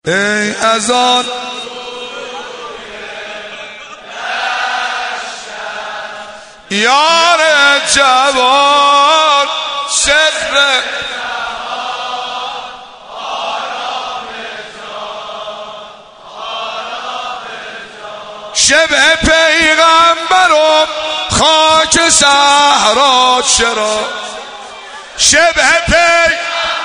ای از آن یار جوان سر شبه پیغمبرم خاک صحرا چرا شبه پیغمبرم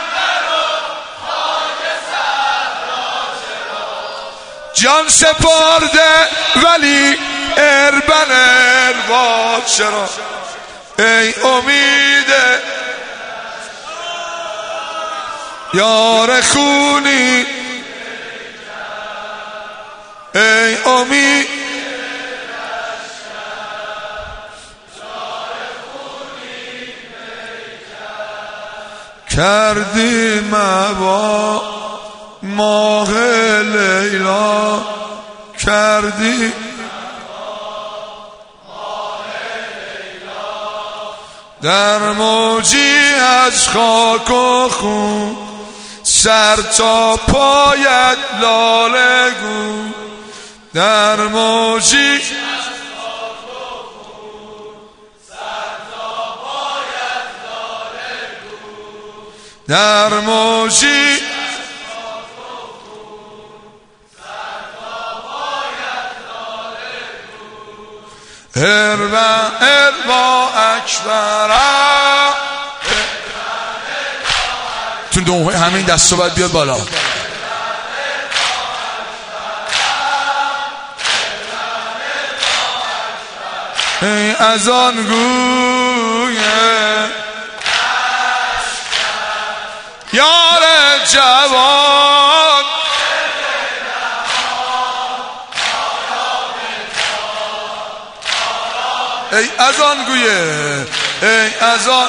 خاک صحرا چرا جان سپرده ولی اربن ارباد چرا ای امید یار خونی ای امید کردی با ماه لیلا کردی در موجی از خاک و خون سر تا پایت لاله گو در موجی از خاک و خون سر تا پایت لاله گو در موجی از خاک و خون سر تا پایت لاله گو اربا اکبرم تو دومه همین دستو باید بیاد بالا ای از آن گویه یار جوان ای از آن گویه ای از آن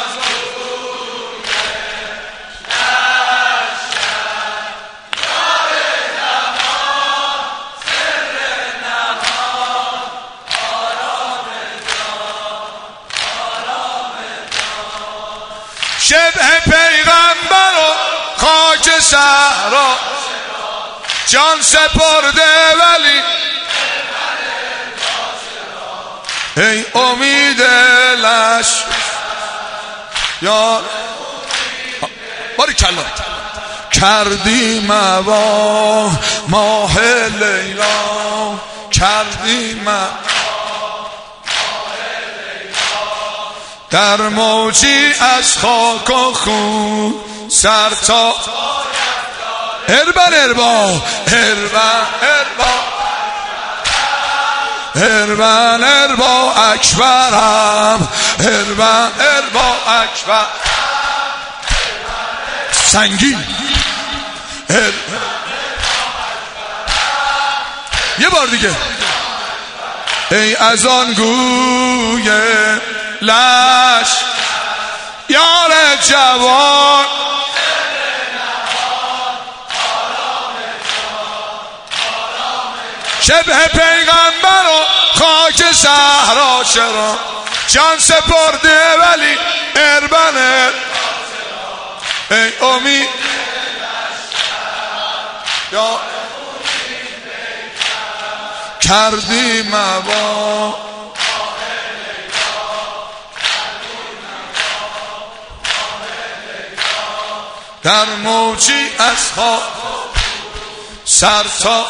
شبه پیغمبر و خاک صحرا جان سپرده ولی ای امید لش یا باری کلا کردی ماه لیلا کردی در موجی از خاک و خون سر تا اربا اکبرم اربا اکبر سنگین یه بار دیگه ای از آن گویه لش یار جوان شبه پیغمبر و خاک صحرا چرا جان سپرده ولی اربنه ای امید یا کردی با در موجی از خاک سر تا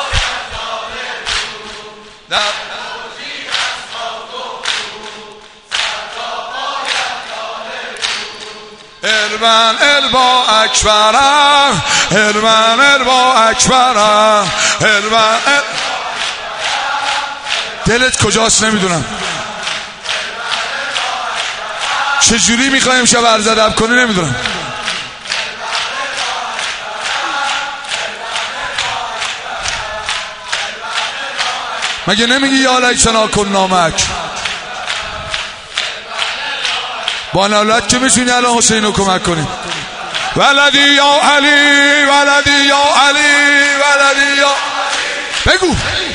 در موجی از خاک اربا اکبرم اربا اکبرم دلت کجاست نمیدونم چجوری میخوایم شب عرض ادب کنی نمیدونم مگه نمیگی یا لیتنا کنا معک با نالت که میتونی الان حسین رو کمک کنی ولدی یا علی ولدی یا علی ولدی یا بگو